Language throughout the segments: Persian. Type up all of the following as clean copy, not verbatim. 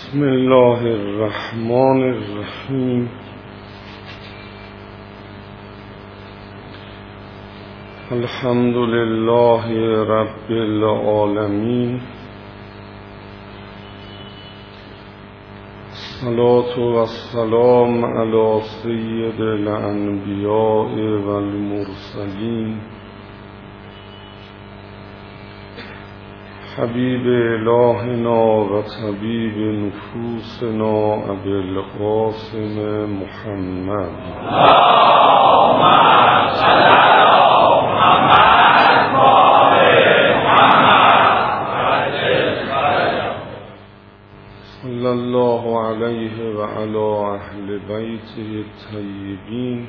بسم الله الرحمن الرحیم. الحمد لله رب العالمین. الصلاة والسلام علی سید الانبیاء والمرسلین حبیب الهنا و طبیب نفوسنا ابی القاسم محمد. اللهم صل علی محمد و آل محمد. صلی الله علیه و علی اهل بیته الطیبین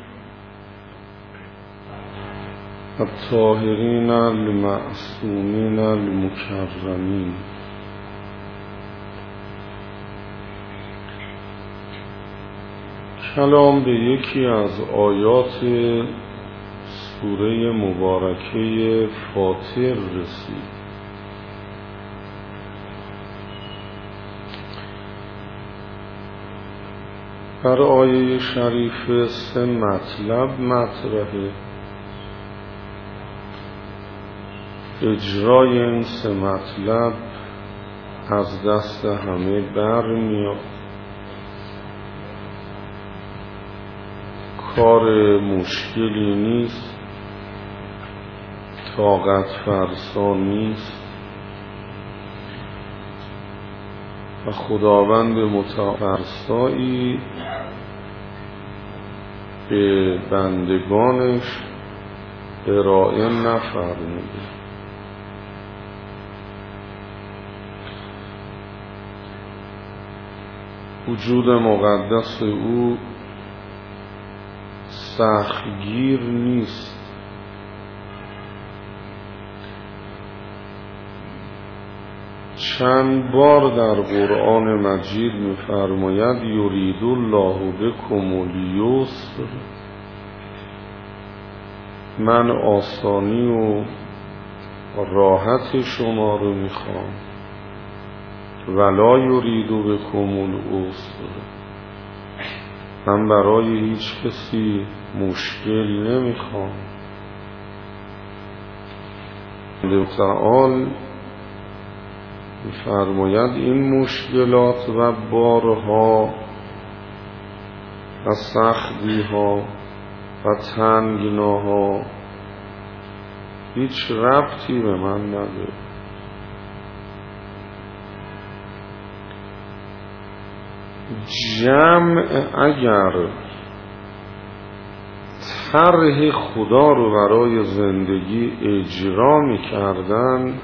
الطاهرین المعصومین المکرمین. کلام به یکی از آیات سوره مبارکه فاطر رسید. در آیه شریف 3 مطلب مطرحه. اجرای این 3 مطلب از دست همه برمیاد. کار مشکلی نیست، طاقت فرسا نیست و خداوند متفرسایی به بندگانش ارائه نفرموده. وجود مقدس او سختگیر نیست. چند بار در قرآن مجید می‌فرماید یرید الله بکم الیسر، من آسانی و راحت شما رو میخوام. ولا یرید بکم العسر، من برای هیچ کسی مشکل نمیخوام. خداوند تعالی می‌فرماید این مشکلات و بارها و سختی‌ها و تنگناها هیچ ربطی به من نداره. جمع اگر طرح خدا رو برای زندگی اجرا می‌کردن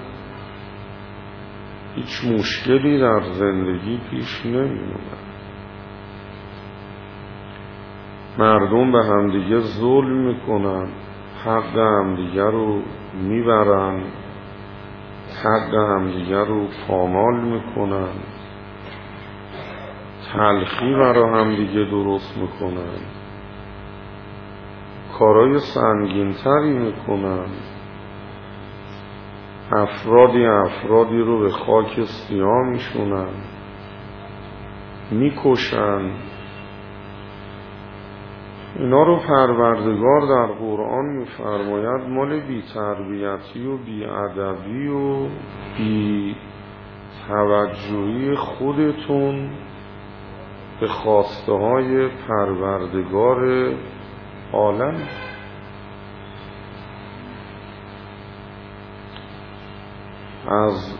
هیچ مشکلی در زندگی پیش نمی‌اومد. مردم به همدیگه ظلم میکنن، حق همدیگه رو میبرن، حق همدیگه رو پامال میکنن، تلخی برا همدیگه درست میکنن، کارهای سنگین‌تری میکنن، افرادی رو به خاک سیاه میشونن، میکشن. اینا رو پروردگار در قرآن میفرماید مال بی تربیتی و بی ادبی و بی توجهی خودتون به خواسته های پروردگار عالم. از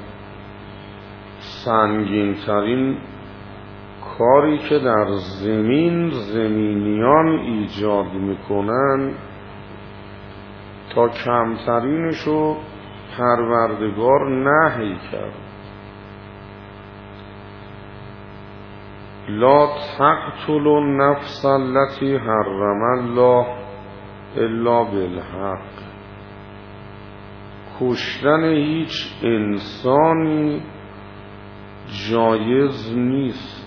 سنگین ترین کاری که در زمینیان ایجاد میکنن تا کمترینشو پروردگار نهی کرد. لا تقتلوا النفس التي حرم الله الا بالحق، کشتن هیچ انسانی جایز نیست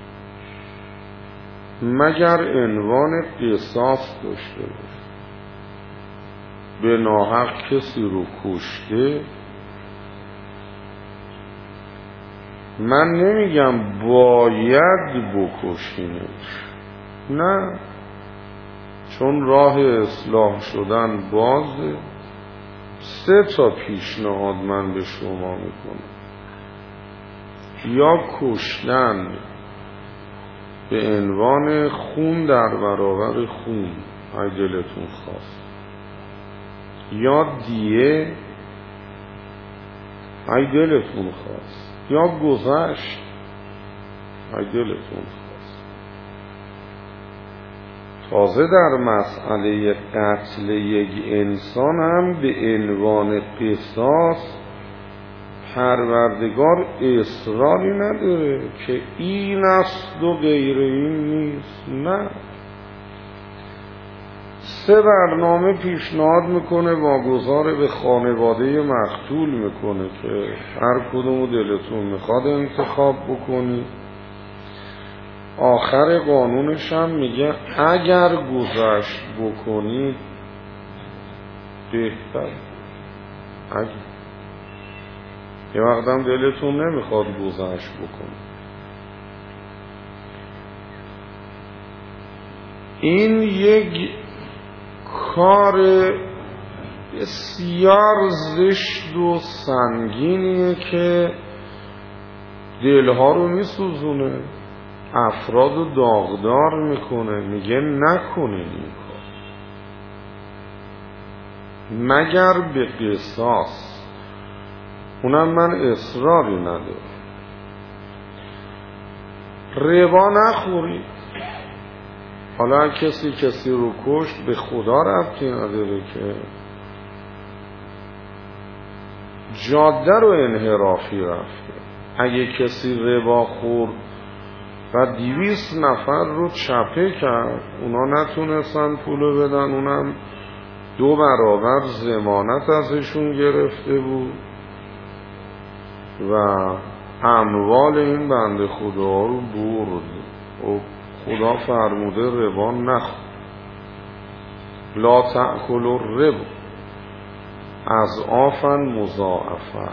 مگر عنوان قصاص داشته باشه. به ناحق کسی رو کشته من نمیگم باید بکشینش، نه، چون راه اصلاح شدن بازه. 3 پیشنهاد من به شما میکنم: یا کشتن به عنوان خون در برابر خون اگه دلتون خواست، یا دیه اگه دلتون خواست، یا گذشت اگه دلتون خواست. تازه در مسئله قتل یک انسان هم به عنوان قصاص پروردگار اصراری نداره که این است و غیر این نیست، نه. 3 برنامه پیشنهاد میکنه، واگذار به خانواده مقتول میکنه که هر کدومو دلتون میخواد انتخاب بکنی. آخر قانونش هم میگه اگر گذشت بکنید بهتر. اگر یه وقتم دلتون نمیخواد گذشت بکنید. این یک کار بسیار زشت و سنگینیه که دلها رو میسوزونه، افراد رو داغدار میکنه. میگه نکنین این کار مگر به قصاص. اونم من اصراری ندارم. ربا نخورید. حالا کسی رو کشت به خدا ربطی نداره که جاده رو انحرافی رفته. اگه کسی ربا خورد و 200 نفر رو چپه کرد، اونا نتونستن پولو بدن، اونم 2 برابر ضمانت ازشون گرفته بود و اموال این بنده خدا رو برد. و خدا فرموده ربا نخور، لا تأکلوا الربا اضعافا مضاعفه.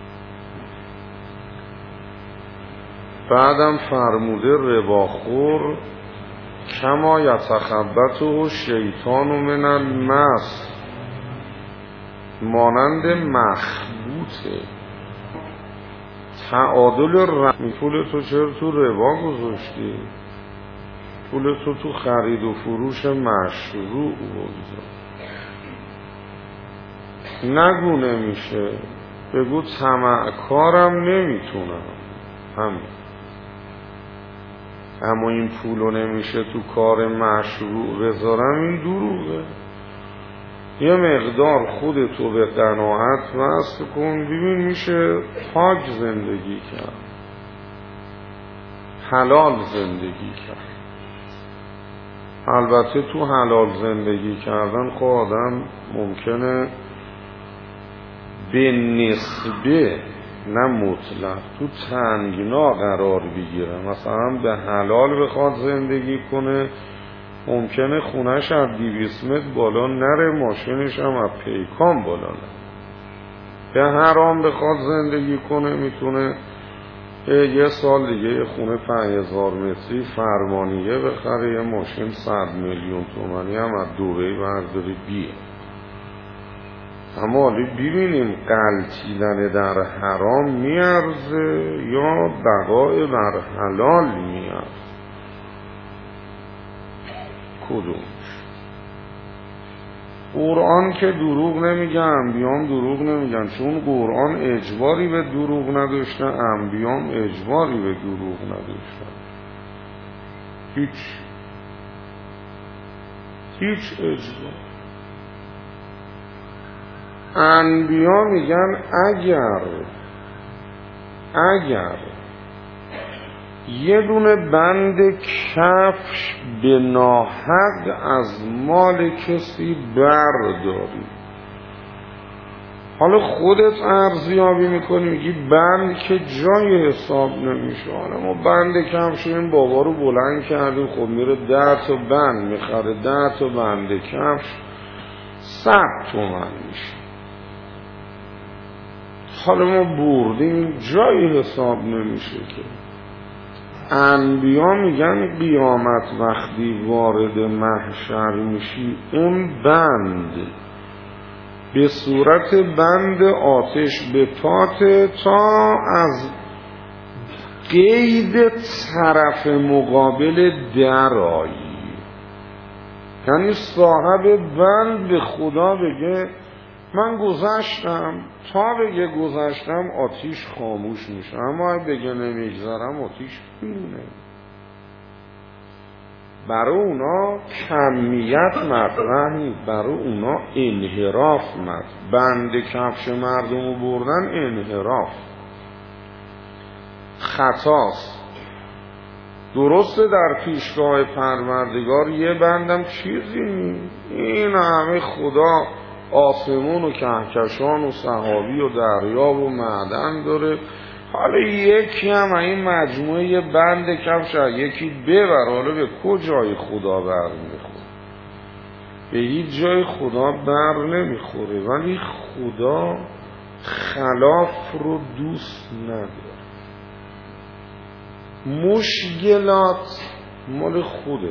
بعدم فرموده رباخور کما یتخبطه شیطان من المس، مانند مخبوطه. تعادل پول تو چرا تو ربا گذاشتی؟ پول تو خرید و فروش مشروع بگذار. نگو نمیشه، بگو طمعکارم نمیتونم همین. اما این پولو نمیشه تو کار مشروع بذارم، این دروغه. یه مقدار خودتو به قناعت وصل کن، ببین میشه پاک زندگی کرد، حلال زندگی کرد. البته تو حلال زندگی کردن خب آدم ممکنه به نسبه نه مطلق تو تنگنا قرار بگیره. مثلا به حلال بخواد زندگی کنه، ممکنه خونش از 200 متر بالا نره، ماشینش هم از پیکان بالا نره. به حرام بخواد زندگی کنه، میتونه یه سال دیگه یه خونه 5000 متری فرمانیه بخره، یه ماشین 100 میلیون تومانی هم از دبی برداره بیه. اما حالی ببینیم غلطیدن در حرام میارزه یا بقای بر حلال میارزه؟ کدومش؟ قرآن که دروغ نمیگه، انبیام دروغ نمیگن، چون قرآن اجباری به دروغ نداشته، انبیام اجباری به دروغ نداشتن. هیچ اجبار. انبیا میگن اگر یه دونه بند کفش به ناحق از مال کسی برداری، حالا خودت ارزیابی میکنی میگی بند که جای حساب نمیشه، حالا ما بند کفش این بابا رو بلند کردیم، خب میره 10 تا بند میخره، 10 تا بند کفش 100 تومن میشه. حالا ما بردیم جایی حساب نمیشه که. انبیا میگن قیامت وقتی وارد محشر میشی اون بند به صورت بند آتش به پات تا از قید طرف مقابل درآیی. یعنی صاحب بند به خدا بگه من گذشتم، تا بگه گذشتم آتیش خاموش میشه، اما بگه نمیگذرم آتیش میمونه. برای اونا کمیت مطرح نیست، برای اونا انحراف مطرح. بند کفش مردم رو بردن انحراف، خطاست. درسته در پیشگاه پروردگار یه بندم چیزی نیست، این همه خدا آسمون و کهکشان و سحابی و دریا و معدن داره، حالا یکی هم این مجموعه یه بند کفش یکی ببر، حالا به کجای خدا بر میخوره؟ به هیچ جای خدا بر نمیخوره. ولی خدا خلاف رو دوست نداره. مشکلات مال خوده،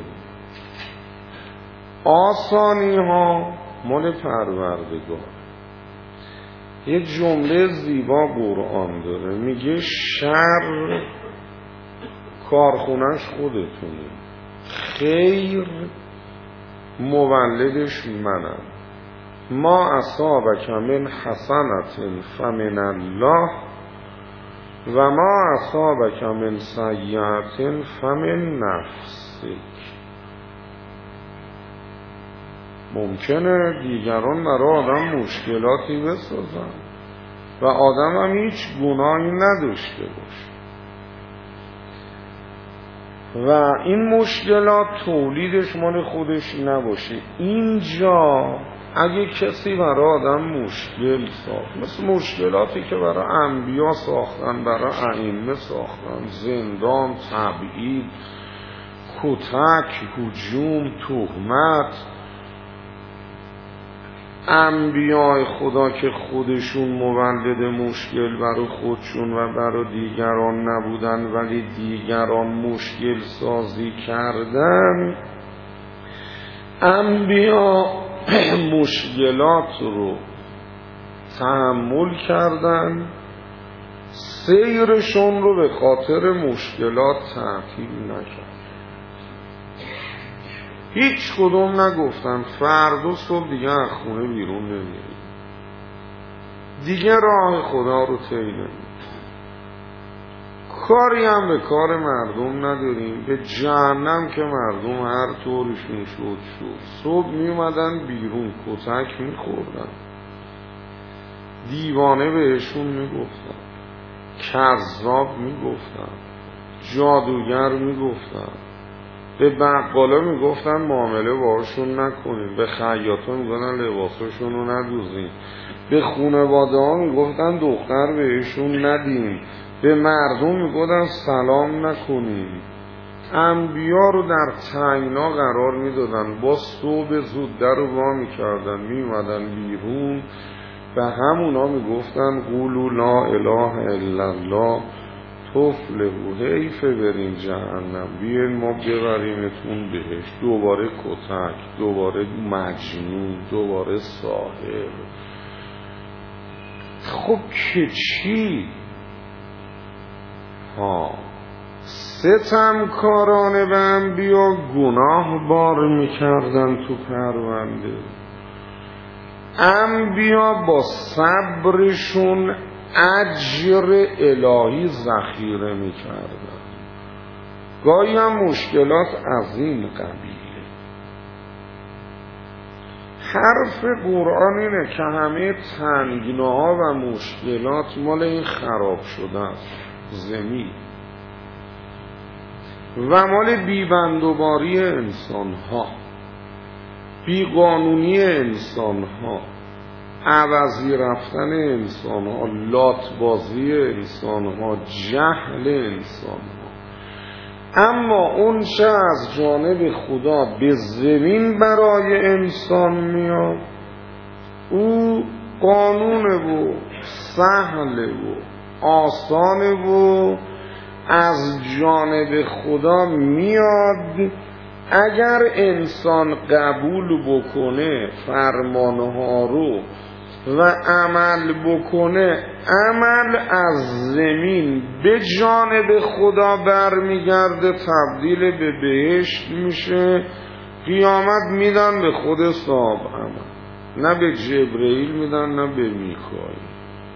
آسانی ها مال پروردگار. یه جمله زیبا قرآن داره، میگه شر کارخونش خودتونه، خیر مولدش منم. ما اصابک من حسنة فمن الله و ما اصابک من سیئة فمن نفسک. ممکنه دیگران برای آدم مشکلاتی بسازن و آدم هم هیچ گناهی نداشته باشه و این مشکلات تولیدش مال خودش نباشه. اینجا اگه کسی برای آدم مشکل ساخت، مثل مشکلاتی که برای انبیا ساختن، برای ائمه ساختن، زندان، تبعید، کتک، هجوم، تهمت، انبیاء خدا که خودشون مولد مشکل برای خودشون و برای دیگران نبودن ولی دیگران مشکل سازی کردن، انبیاء مشکلات رو تحمل کردن، سیرشون رو به خاطر مشکلات تعطیل نکردن. هیچ کدوم نگفتن فردا صبح دیگه از خونه بیرون نمیریم، دیگه راه خدا رو طی نمی‌کنیم، کاری هم به کار مردم نداریم، به جهنم که مردم هر طورشون شد. صبح می اومدن بیرون کتک می خوردن، دیوانه بهشون می گفتن، کذاب می گفتن، جادوگر می گفتن، به بقالا می گفتن معامله باشون نکنین، به خیاطا می گفتن لباساشون رو ندوزین، به خانواده ها می گفتن دختر بهشون ندین، به مردم می گفتن سلام نکنین. انبیا رو در تنگنا قرار می دادن، با صبح زود در رو وا می کردن، می اومدن بیرون، به همونا می گفتن قولوا لا اله الا الله تفلحوا، حیفه برین جهنم، بیاین ما ببریمتون بهش. دوباره کتک، دوباره مجنون، دوباره ساحر. خب که چی؟ ستمکاران به انبیا گناه بار میکردن تو پرونده. انبیا با صبرشون اجر الهی ذخیره میکردن. گاهی هم مشکلات از این قبیله. حرف قرآن اینه که همه تنگناها و مشکلات مال این خراب شده است زمین و مال بیبندوباری انسان ها، بیقانونی انسان ها، عوضی رفتن انسان ها، لاتبازی انسان ها، جهل انسان ها. اما اون چه از جانب خدا به زمین برای انسان میاد، او قانونه و سهله و آسانه و از جانب خدا میاد. اگر انسان قبول بکنه فرمانها رو و عمل بکنه، عمل از زمین به جانب خدا برمیگرده، تبدیل به بهشت میشه. قیامت میدن به خود صاحب عمل، نه به جبرئیل میدن نه به میکائیل.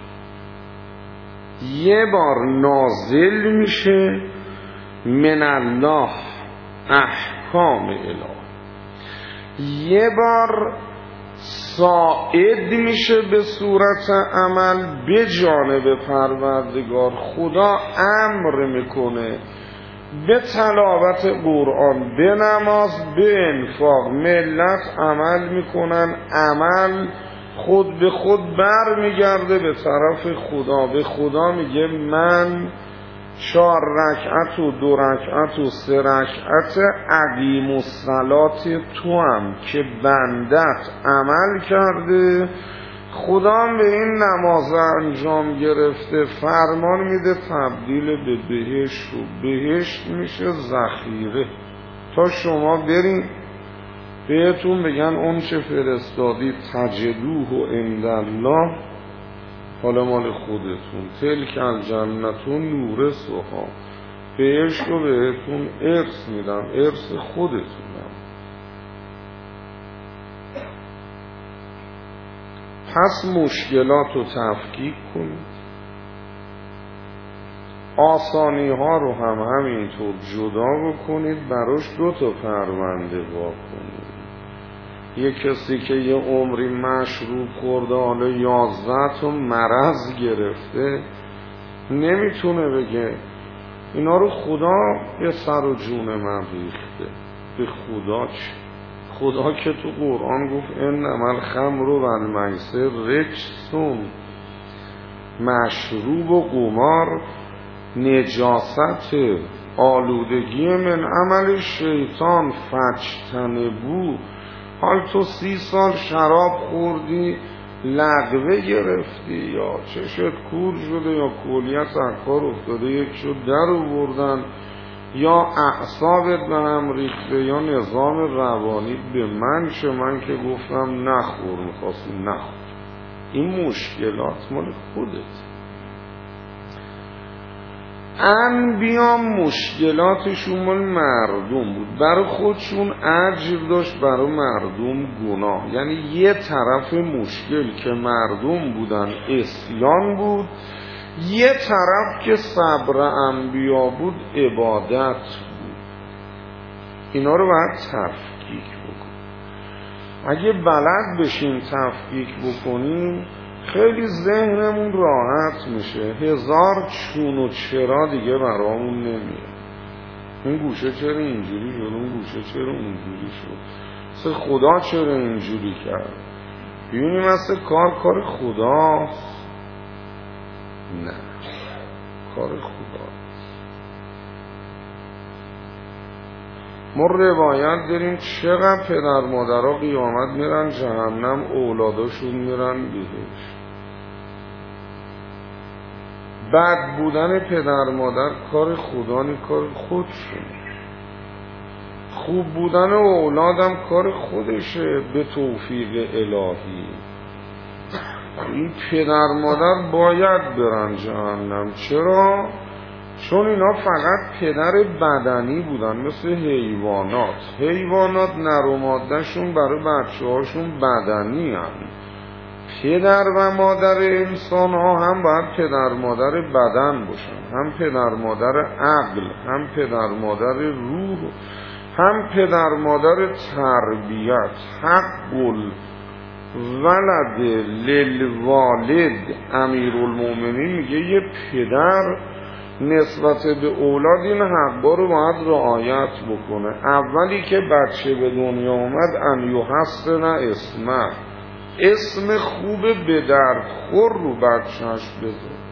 یه بار نازل میشه من الله احکام الهی، یه بار صاعد میشه به صورت عمل به جانب پروردگار. خدا امر میکنه به تلاوت قرآن، به نماز، به انفاق. ملت عمل میکنن، عمل خود به خود بر میگرده به طرف خدا. به خدا میگه من 4 رکعت و 2 رکعت و 3 رکعت اقیم الصلات تو هم که بندت عمل کرده. خدا به این نماز انجام گرفته فرمان میده، تبدیل به بهشت و بهشت میشه ذخیره. تا شما برین بهتون بگن اون چه فرستادی تجدوه عند الله، حالا مال خودتون. تلک الجنتون نورثها، بهشت رو بهتون ارث میدم، ارث خودتونم. پس مشکلات رو تفکیک کنید، آسانی ها رو هم همینطور جدا بکنید، براش 2 تا پرونده واکنید. یه کسی که یه عمری مشروب خورده، حالا 11 تا مرض گرفته، نمیتونه بگه اینا رو خدا به سر و جون من ریخته. به خدا چه؟ خدا که تو قرآن گفت انما الخمر و المیسر رجسون، مشروب و قمار نجاست، آلودگی من عمل شیطان فاجتنبوه. حال تو 30 سال شراب خوردی، لغوه گرفتی، یا چشت کور شده، یا کلیت اکار افتاده، یک شد در آوردن، یا اعصابت به هم ریخته، یا نظام روانی به من چه، من که گفتم نخور، میخواستی نخور. این مشکلات مال خودت. انبیا مشکلاتشون مال مردم بود، برای خودشون اجر داشت، برای مردم گناه. یعنی یه طرف مشکل که مردم بودن اسیان بود، یه طرف که صبر انبیا بود عبادت بود. اینا رو باید تفکیک بکن. اگه بلد بشیم تفکیک بکنیم خیلی ذهنمون راحت میشه. 1000 چون و چرا دیگه برامون نمیاد. این گوشه چرا اینجوری شد، اون گوشه چرا اونجوری شد، مثل خدا چرا اینجوری کرد. بیونیم مثل کار خداست. نه، کار خدا. ما روایت داریم چقدر پدر مادرها قیامت میرن جهنم، اولاداشون میرن بهشت. بد بودن پدر مادر کار خدا نی، کار خودشون. خوب بودن اولادم کار خودشه به توفیق الهی. این پدر مادر باید برن جهنم. چرا؟ چون اینا فقط پدر بدنی بودن، مثل حیوانات. حیوانات نر و ماده‌شون برای بچه هاشون بدنی هم. پدر و مادر انسان ها هم باید پدر مادر بدن باشن، هم پدر مادر عقل، هم پدر مادر روح، هم پدر مادر تربیت. حق ولد للوالد، امیرالمومنین میگه یه پدر نسبت به اولاد این حقا رو باید رعایت بکنه. اولی که بچه به دنیا اومد ان یحسن اسمه، اسم خوب به درد خور رو بچهش بذار.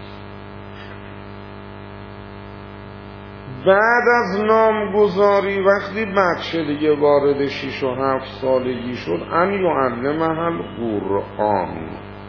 بعد از نامگذاری وقتی بچه دیگه وارد 6 و 7 سالگی شد ان یعلمه القرآن،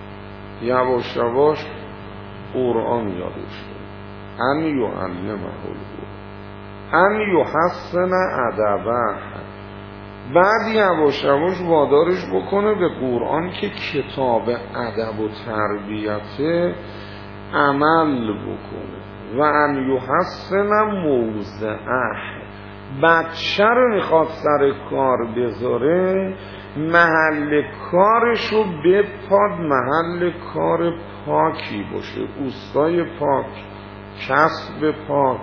یواش یواش قرآن یادش شد. ان یعلمه القرآن ان یحسن ادبه. بعد یواش یواش وادارش بکنه به قرآن که کتاب ادب و تربیت عمل بکنه. و ان یحسن موضعه. بچه رو میخواد سر کار بذاره، محل کارشو بپاد محل کار پاکی باشه، اوستای پاک، کسب پاک،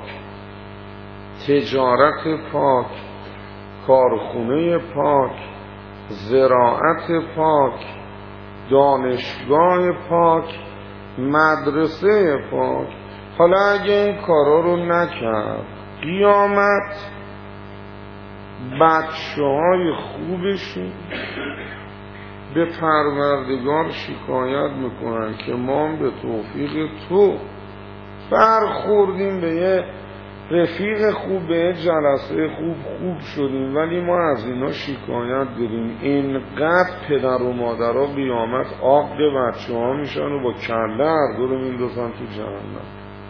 تجارت پاک، کارخونه پاک، زراعت پاک، دانشگاه پاک، مدرسه پاک. حالا اگه این کارا رو نکرد، قیامت بچه های خوبشون به پروردگار شکایت میکنن که ما به توفیق تو برخوردیم، به یه رفیق خوب، به جلسه خوب شدیم، ولی ما از اینا شکایت داریم. اینقدر پدر و مادرها قیامت عاق بچه ها میشن و با کله هر دو رو میندازن تو جهنم.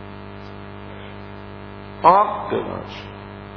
عاق بچه.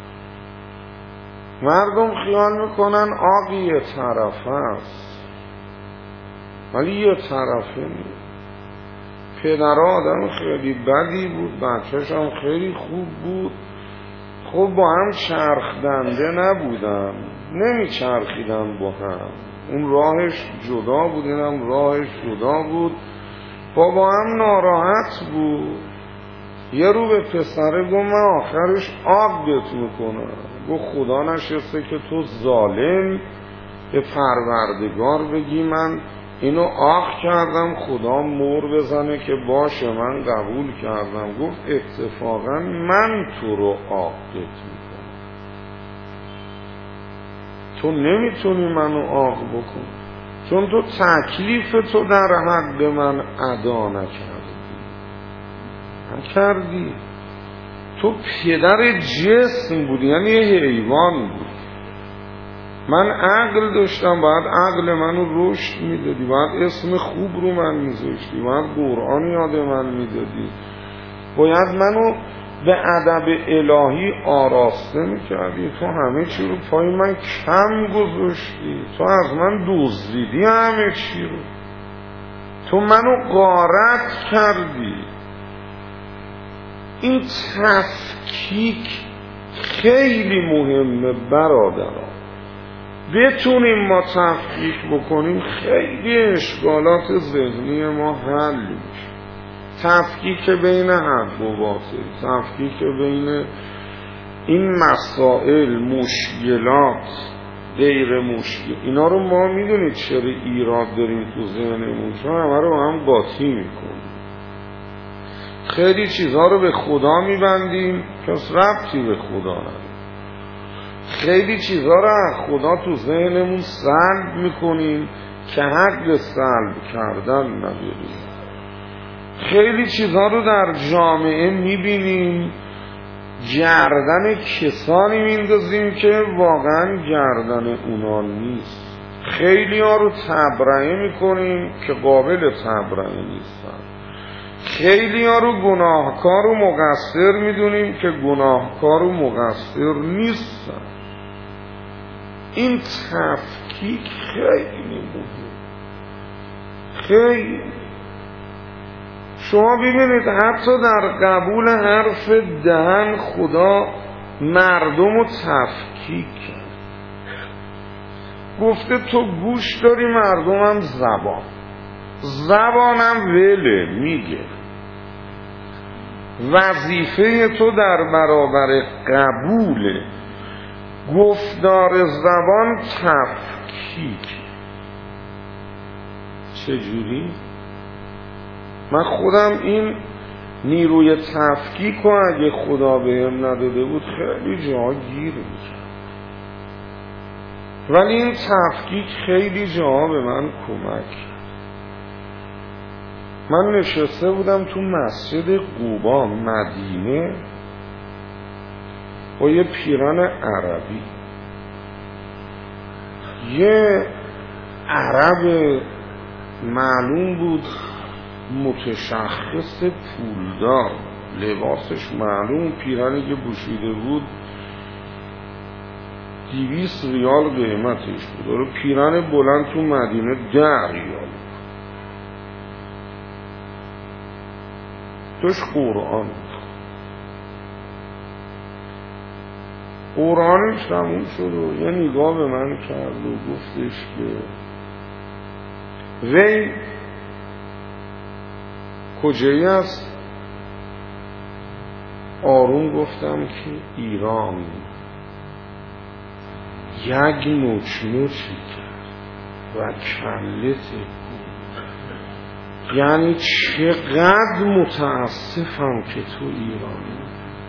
مردم خیال میکنن عاق یه طرفه است، ولی یه طرفه نیست. پدرها آدم خیلی بدی بود، بچهش هم خیلی خوب بود. خب با هم چرخدنده نبودن، نمی چرخیدن با هم. اون راهش جدا بود، اینم راهش جدا بود. بابا هم ناراحت بود. یه رو به پسره گفت من آخرش عاق بهت میکنم. گفت خدا نشسته که تو ظالم به پروردگار بگی من اینو عاق کردم، خدا مور بزنه که باشه من قبول کردم. گفت اتفاقا من تو رو عاق میکنم، تو نمیتونی منو عاق بکن، چون تو تکلیف تو در حق من ادا نکردی. تو پدر جسم بودی، یعنی یه حیوان بود. من عقل داشتم، باید عقل منو رشد میدادی، باید اسم خوب رو من میذاشتی، باید قرآن یاد من میدادی، باید منو به ادب الهی آراسته میکردی. تو همه چی رو پای من کم گذاشتی، تو از من دزدیدی همه چی رو، تو منو غارت کردی. این تفکیک خیلی مهمه برادران. بتونیم ما تفکیک بکنیم، خیلی اشکالات ذهنی ما حل میشه. تفکیک بین حق و باطل، تفکیک بین این مسائل، مشکلات، غیر مشکل، اینا رو ما میدونید چرا ایراد داریم تو ذهنمون؟ چون همه رو هم قاطی میکنیم. خیلی چیزها رو به خدا میبندیم که ربطی به خدا نداره. خیلی چیزها رو از خدا تو ذهنمون سلب میکنیم که حق به سلب کردن نداریم. خیلی چیزها رو در جامعه میبینیم، گردن کسانی میندازیم که واقعا گردن اونا نیست. خیلی ها رو تبرئه میکنیم که قابل تبرئه نیستن. خیلی ها رو گناهکار و مقصر میدونیم که گناهکار و مقصر نیستن. این تفکیک خیلی مهم. خیلی شما ببینید حتی در قبول حرف دهن خدا مردم رو تفکیک کرد. گفته تو گوش داری، مردم هم زبانم وله میگه. وظیفه تو در برابر قبول گفتار زبان تفکیک. چجوری؟ من خودم این نیروی تفکیک رو اگه خدا بهم نداده بود خیلی جاها گیر میکرد، ولی این تفکیک خیلی جاها به من کمک کرد. من نشسته بودم تو مسجد قبا مدینه با یه پیران عربی. یه عرب معلوم بود متشخص پولدار، لباسش معلوم، پیرهنی که پوشیده بود 200 ریال قیمتش بود، پیرهن بلند تو مدینه 10 ریال. توش قرآنش تموم شد و یه نگاه به من کرد و گفتش که وی کجایی است؟ آروم گفتم که ایران. یک نوچی کرد و کله تکون. یعنی چقدر متاسفم که تو ایرانی.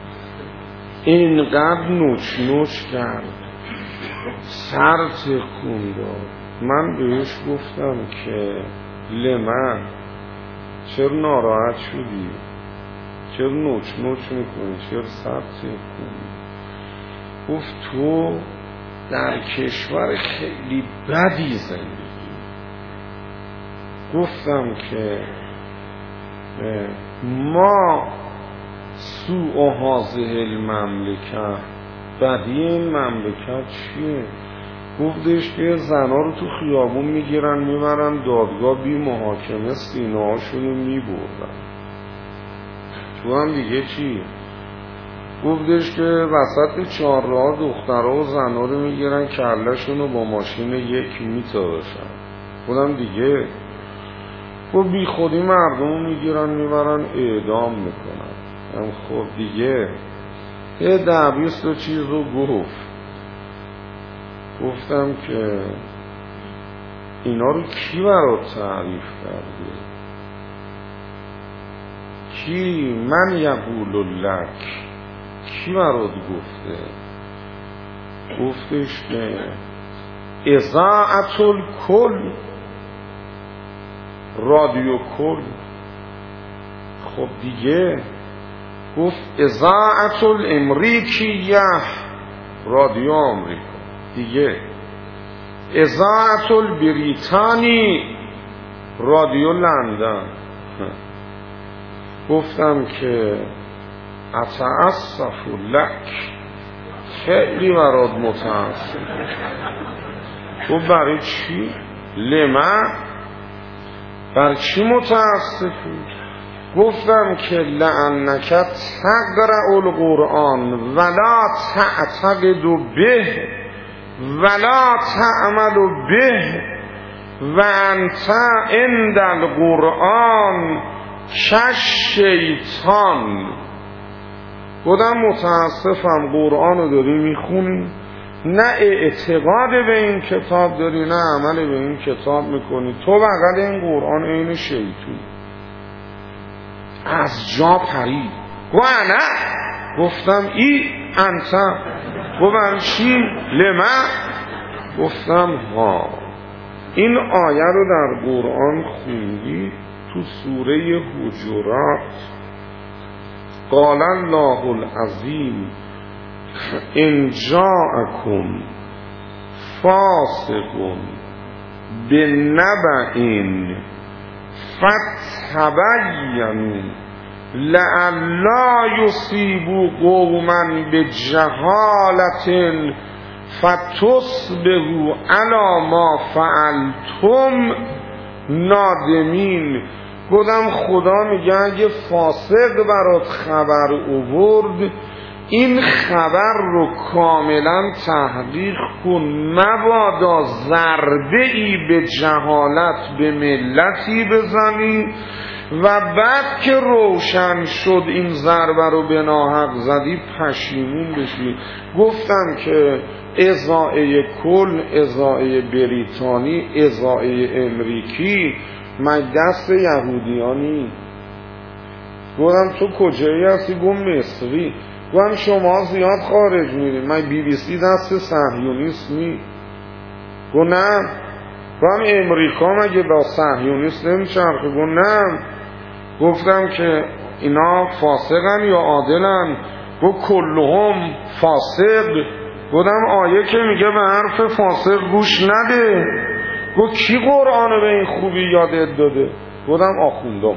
اینقدر نوچ کرد، سر تکون داد. من بهش گفتم که لمن، چرا ناراحت شدی؟ چرا نوچ میکنی؟ چرا سر تکون؟ گفت تو در کشور خیلی بدی زندگی. گفتم که ما سوء هذه المملکت، بدی این مملکت چیه؟ گفتش که زنا رو تو خیابون میگیرن میبرن دادگاه، بی محاکمه سینه هاشونو میبردن. تو هم دیگه چی؟ گفتش که وسط چهارراه دخترها و زنا رو میگیرن کله‌شونو با ماشین یک میتابشن. خودم دیگه گفت بی خودی مردم میگیرن میبرن اعدام میکنن. خب دیگه یه 10-20 چیز رو گفتم که اینا رو کی برات تعریف کرده؟ کی؟ من یقول لک، کی برات گفته؟ گفتش که اذاعة الکل، رادیو کل. خب دیگه گفت اذاعة الامریکیه، رادیو آمریکا. دیگه اذاعة البریتانی، رادیو لندن. گفتم که اتاسف لک، خیلی برات متاسف. گفت برای چی؟ لمن، برای چی متاسفی؟ گفتم که لعنک تقرأ القرآن ولا تعتقد به ولا تعمل به و انت عند القرآن کالشیطان. گفتم متاسفم قرآن رو داری میخونی، نه اعتقاد به این کتاب داری نه عمل به این کتاب میکنی، تو بغل این قرآن عین شیطون. از جا پرید. گفتم گفتم ای انت. گفتم چی؟ لمن. گفتم ها، این آیه رو در قرآن خوندی تو سوره حجرات. قال الله العظیم ان جاءکم فاسق بنبأ فتبینوا لئلا یصیبوا قوما بجهالة فتصبحوا علی ما فعلتم نادمین. گفتم خدا میگه اگه فاسق برات خبر آورد، این خبر رو کاملا تحقیق کن، مبادا ضربه ای به جهالت به ملتی بزنی و بعد که روشن شد این ضربه رو به ناحق زدی پشیمون بشی. گفتم که اذاعه کل، اذاعه بریتانی، اذاعه امریکی من دست یهودیانی. گفتم تو کجایی هستی؟ گفت مصری. گفتم شما زیاد خارج میرین، من BBC دست صهیونیست نی. گفت نه. گفتم امریکا مگه با صهیونیست نمیچرخه؟ گفت نه. گفتم که اینا فاسقن یا عادلن؟ گفت کلهم فاسق. گفتم آیه که میگه به حرف فاسق گوش نده. گفت کی قرآن به این خوبی یادت داده؟ گفتم آخوندم.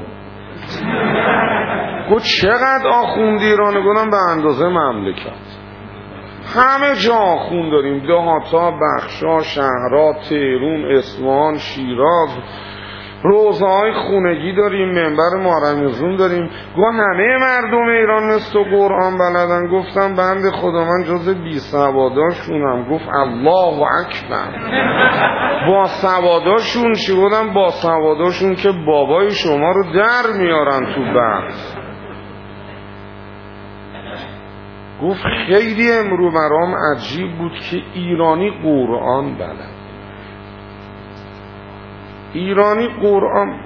گفت چقدر آخوند ایرانه؟ گفتم به اندازه مملکت. همه جا آخوند داریم، دهاتا، بخشا، شهرها، تهرون، اصفهان، شیراز، روزه های خونگی داریم، منبر محرم‌الزوم داریم. گفت همه مردم ایران نصف قرآن بلدن؟ گفتم بنده خدا من جز بی سواداشونم. گفت الله اکبر. با سواداشون چی؟ بودم با سواداشون که بابای شما رو در میارن تو بحث. گفت خیلی امرو برام عجیب بود که ایرانی قرآن بلد. ایرانی قرآن.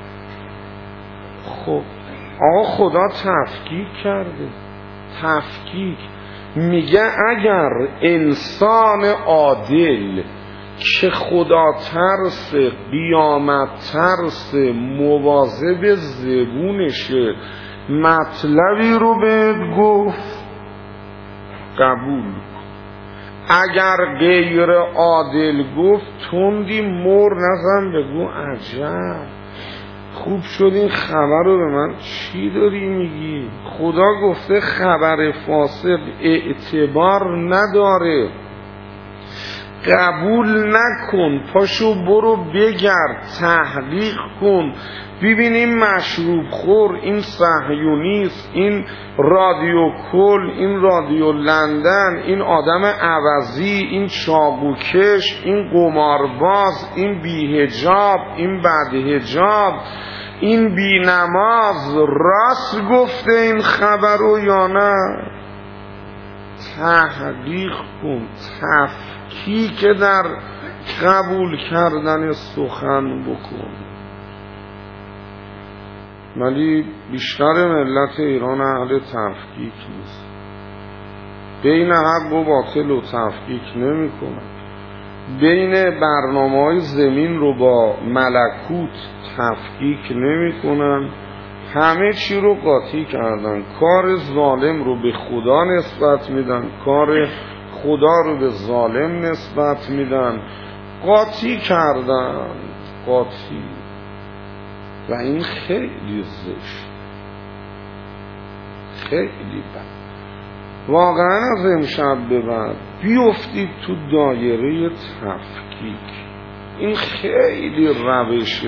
خب آقا خدا تفکیک کرده. تفکیک میگه اگر انسان عادل که خدا ترس، قیامت ترس، مواظب زبونشه، مطلبی رو بهت گفت قبول کن. اگر غیر عادل گفت تندی مر نزن، بگو عجب خوب شد این خبر رو به من چی داری میگی؟ خدا گفته خبر فاسق اعتبار نداره، قبول نکن، پاشو برو بگرد، تحقیق کن، ببینیم مشروب خور، این صهیونیست، این رادیو کل، این رادیو لندن، این آدم عوضی، این چاقوکش، این قمارباز، این بی‌حجاب، این بدحجاب، این بی‌نماز راست گفته این خبر رو یا نه؟ تحقیق کن، تفکیک در قبول کردن سخن بکن. ولی بیشتر ملت ایران اهل تفکیک نیست، بین حق و باطل و تفکیک نمی کنن، بین برنامه‌های زمین رو با ملکوت تفکیک نمی کنن، همه چی رو قاطی کردن، کار ظالم رو به خدا نسبت میدن، کار خدا رو به ظالم نسبت میدن، قاطی کردن، قاطی. و این خیلی زشت، خیلی بد. واقعا از امشب به بعد بیفتید تو دایره تفکیک. این خیلی روش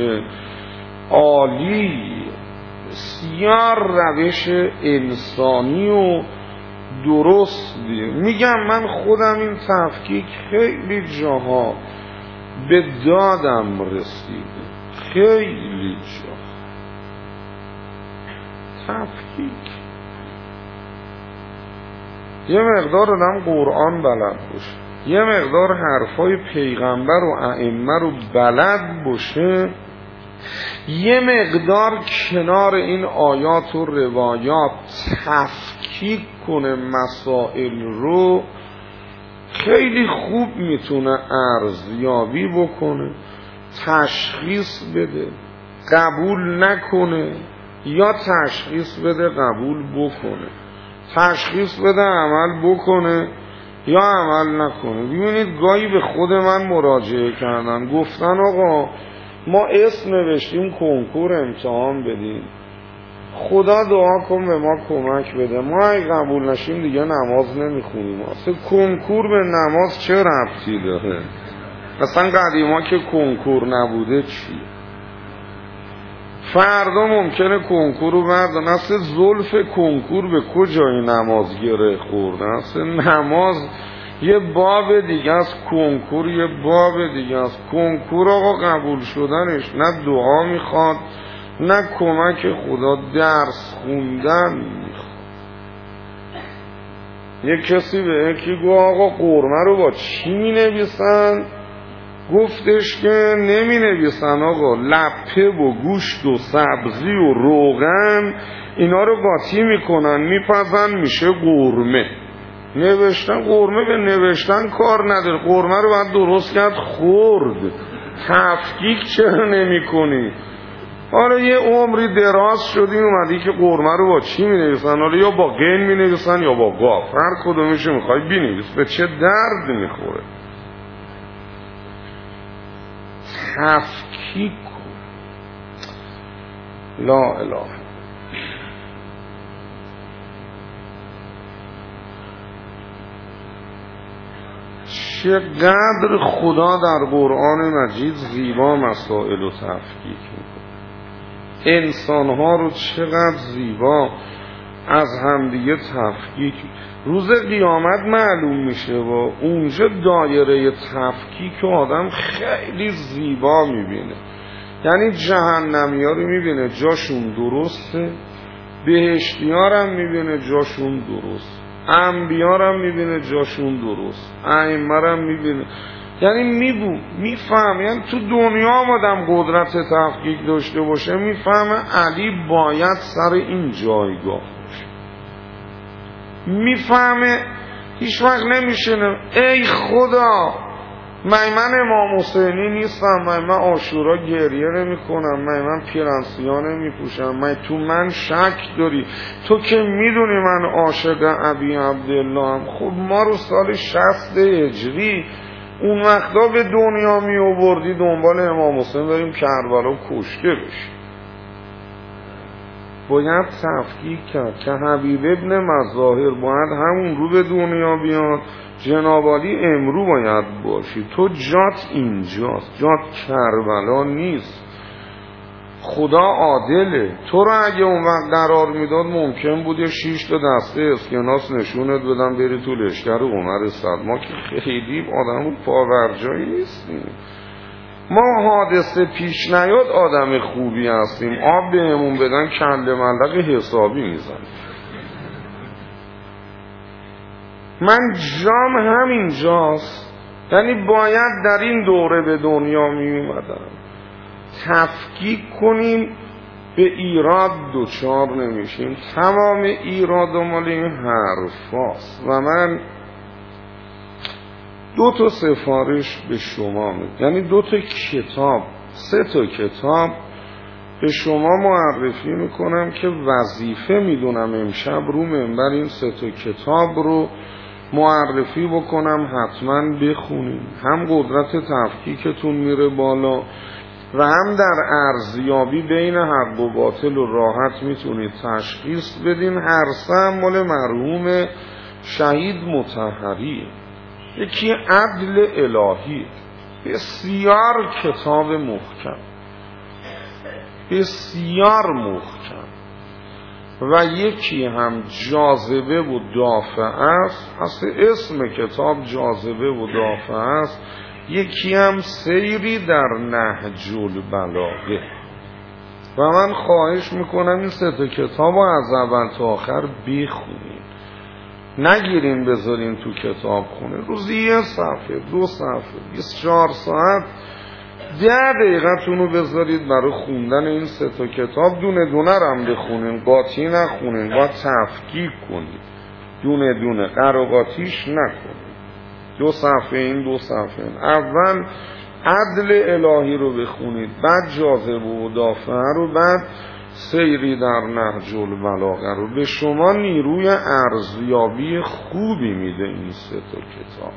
عالی، بسیار روش انسانی و درستی. میگم من خودم این تفکیک خیلی جاها به دادم رسیده، خیلی جا تفکیک. یه مقدار آدم قرآن بلد باشه، یه مقدار حرفای پیغمبر و ائمه رو بلد باشه، یه مقدار کنار این آیات و روایات تفکیک کنه مسائل رو، خیلی خوب میتونه ارزیابی بکنه، تشخیص بده، قبول نکنه یا تشخیص بده قبول بکنه، تشخیص بده عمل بکنه یا عمل نکنه. ببینید گاهی به خود من مراجعه کردن، گفتن آقا ما اسم نوشتیم کنکور امتحان بدیم، خدا دعا کن به ما کمک بده، ما اگه قبول نشیم دیگه نماز نمیخونیم. اصلا کنکور به نماز چه ربطی داره؟ اصلا قدیما که کنکور نبوده چی؟ فردا ممکنه کنکور رو بردن. اصلا زلف کنکور به کجای نماز گره خورده؟ اصلا نماز یه باب دیگه است، کنکور یه باب دیگه است. کنکور آقا قبول شدنش نه دعا میخواد نه کمک خدا، درس خوندن میخواد. یه کسی به یکی گفت آقا قرمه رو با چی می نویسن؟ گفتش که نمی نویسن آقا، لپه و گوشت و سبزی و روغن اینا رو قاطی میکنن میپزن میشه قرمه. نوشتن قرمه به نوشتن کار نداره، قرمه رو باید درست کرد خورد. تفکیک چرا نمی کنی؟ حالا یه عمری دراز شدی اومدی که قرمه رو با چی می نویسن؟ حالا یا با قین می نویسن یا با قاف، هر کدومشو میخوای بنویس، به چه درد میخوره؟ تفکیک کن. لا اله. چقدر خدا در قرآن مجید زیبا مسائل و تفکیک میکنه، انسانها رو چقدر زیبا از همدیگه تفکیک. روز قیامت معلوم میشه و اونجا دایره تفکیک آدم خیلی زیبا میبینه. یعنی جهنمی ها رو میبینه جاشون درسته، بهشتی ها رو میبینه جاشون درست، انبیا رو میبینه جاشون درست، ائمه رو میبینه. یعنی میفهم. یعنی تو دنیا آدم قدرت تفکیک داشته باشه میفهمه علی باید سر این جایگاه باشه، میفهمه هیچ وقت نمیشه ای خدا من امام حسینی نیستم، من عاشورا گریه نمی کنم، من پیرنسیا نمی پوشم، من شک داری، تو که میدونی من عاشق ابی عبدالله هم. خب ما رو سال 60 هجری اون وقتا به دنیا می آوردی دنبال امام حسین بریم کربلا کشته بشیم. باید تفکیک کرد که حبیب ابن مظاهر باید همون رو به دنیا بیاد، جناب علی امرو باید باشی، تو جات اینجاست، جات کربلا نیست. خدا عادله. تو رو اگه اون وقت قرار میداد ممکن بود 6 تا دسته اسکناس نشونت بدم بری تو لشکر عمر صد. ما که خیلی آدم پاورجایی نیستیم، ما حادثه پیش نیاد آدم خوبی هستیم، آب بهمون بدن کله ملق حسابی میزنیم. من جام همین جاست. یعنی باید در این دوره به دنیا می اومدم تفکیک کنیم، به ایراد دوچار نمیشیم. تمام ایراد و مال این حرفاست. و من 2 تا سفارش به شما میدم، یعنی 2 تا کتاب، 3 تا کتاب به شما معرفی میکنم که وظیفه میدونم امشب رو منبر این 3 تا کتاب رو معرفی بکنم، حتما بخونیم. هم قدرت تفکیکتون میره بالا و هم در ارزیابی بین حق و باطل و راحت میتونید تشخیص بدین. هر سه مال مرحوم شهید مطهری. یکی عدل الهی، بسیار کتاب محکم، بسیار محکم. و یکی هم جاذبه و دافع است، اصل اسم کتاب جاذبه و دافع است. یکی هم سیری در نهج البلاغه. و من خواهش میکنم این 3 تا کتاب رو از اول تا آخر بخونید، نگیرین بذارین تو کتاب خونه. روزی 1 صفحه 2 صفحه 24 ساعت 10 دقیقه رو بذارید برای خوندن این 3 تا کتاب. دونه دونه هم بخونین، قاطی نخونین، با تفکیک کنید، دونه دونه قراقاتیش نکنید. 2 صفحه این 2 صفحه این. اول عدل الهی رو بخونید، بعد جاذبه و دافعه رو، بعد سیری در نهج البلاغه رو. به شما نیروی ارزیابی خوبی میده این 3 تا کتاب.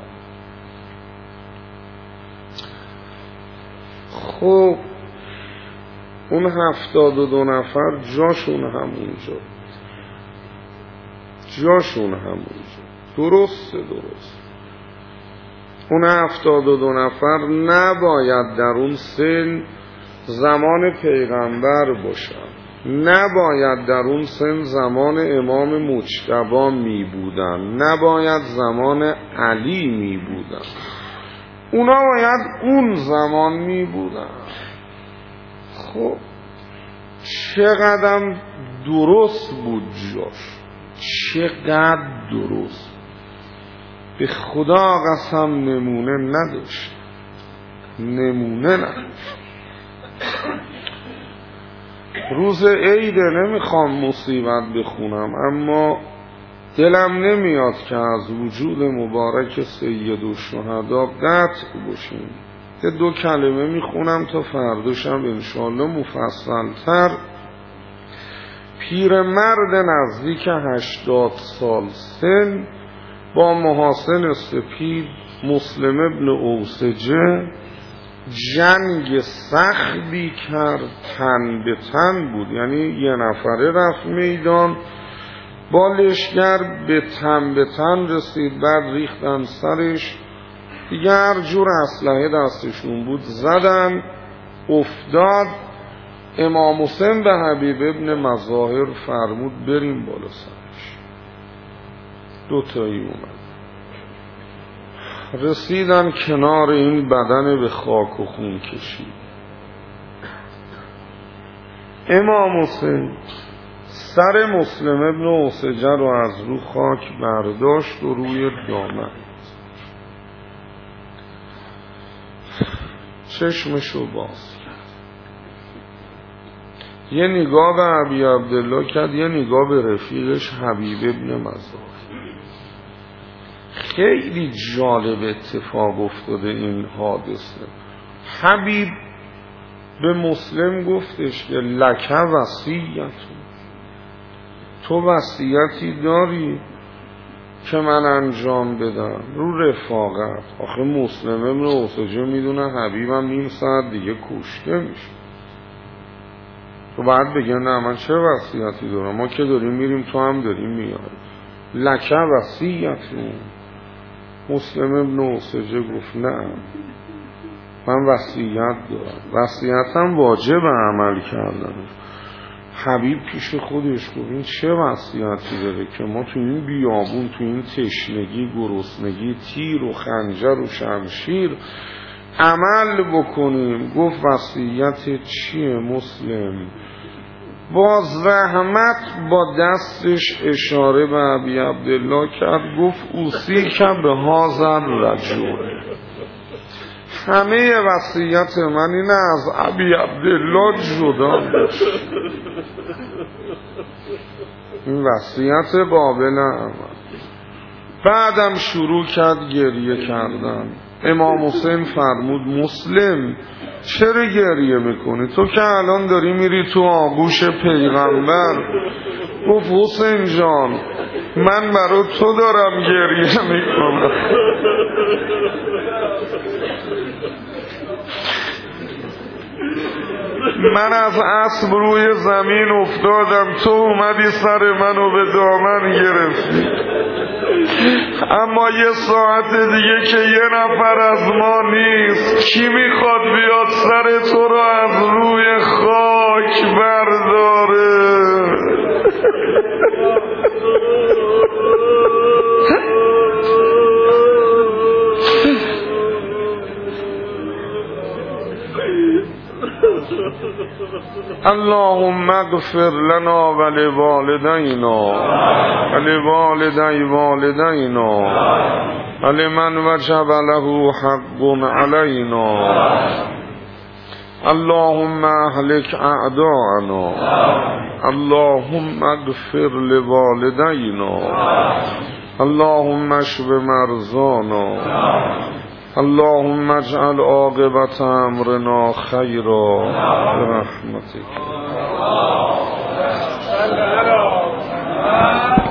خب اون 72 نفر جاشون همونجا، جاشون همونجا. درسته. اون 72 نفر نباید در اون سن زمان پیغمبر باشن، نباید در اون سن زمان امام مجتبی می بودن، نباید زمان علی می بودن، اونا باید اون زمان می بودن. خب چقدر درست بود جاش، چقدر درست. به خدا قسم نمونه نداشت، نمونه نداشت. روز عید نمیخوام مصیبت بخونم، اما دلم نمیاد که از وجود مبارک سید الشهدا قطع باشیم. 2 کلمه میخونم تا فرداشم انشاءالله مفصل‌تر. پیرمرد نزدیک 80 سال سن با محاسن سپید، مسلم ابن اوسجه، جنگ سختی کرد، تن به تن بود، یعنی یه نفره رفت میدان با لشکر، به تن رسید، بعد ریختن سرش دیگه، هر جور اسلحه دستشون بود زدن، افتاد. امام حسین به حبیب ابن مظاهر فرمود بریم بالا سرش. دوتایی اومد، رسیدن کنار این بدن به خاک و خون کشید. امام حسین سر مسلم ابن اوسجه رو از رو خاک برداشت و روی دامن چشمشو باز کرد، یه نگاه به ابی عبدالله کرد، یه نگاه به رفیقش حبیب ابن مظاهر. خیلی جالب اتفاق افتاده این حادثه. حبیب به مسلم گفتش که لک وصیت، تو وصیتی داری که من انجام بدم؟ رو رفاقت. آخه مسلم ابن اوسجه میدونه حبیبم نیم ساعت دیگه کشته میشه، تو بعد بگه نه من چه وصیتی دارم، ما که داریم میریم تو هم داریم میای. لک وصیت. مسلم ابن اوسجه گفت نه من وصیت دارم، وصیتم واجب عمل کردن. حبیب پیش خودش گفت این چه وصیتی داره که ما تو این بیابون، تو این تشنگی، گرسنگی، تیر و خنجر و شمشیر عمل بکنیم؟ گفت وصیت چیه مسلم؟ باز رحمت با دستش اشاره به ابی عبدالله کرد، گفت اوصیک به هذا الرجل. همه وصیت من اینه از ابی عبدالله جدا بشه. این وصیت قابل عمل. بعدم شروع کرد گریه کردن. امام حسین فرمود مسلم چرا گریه میکنی؟ تو که الان داری میری تو آغوش پیغمبر. گفت حسین جان من برای تو دارم گریه میکنم. من از اسب روی زمین افتادم، تو اومدی سر منو به دامن گرفتی. اما یه ساعت دیگه که یه نفر از ما نیست، کی میخواد بیاد سر تو رو از روی خاک برداره؟ اللهم اغفر لنا ولوالدینا ولوالدی والدینا ولمن وجب له حق علینا. اللهم اهلك اعداءنا، اللهم اغفر لوالدینا، اللهم اشف مرضانا، اللهم اجعل عاقبت امرنا خیرا برحمتک.